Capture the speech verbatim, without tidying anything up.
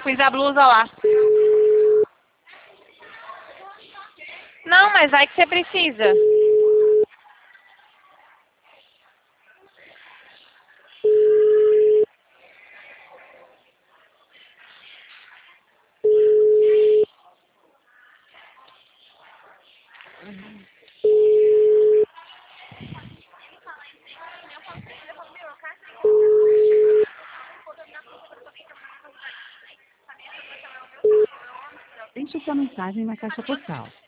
Pus a blusa lá. Não, mas vai que você precisa. Deixe sua mensagem na caixa postal.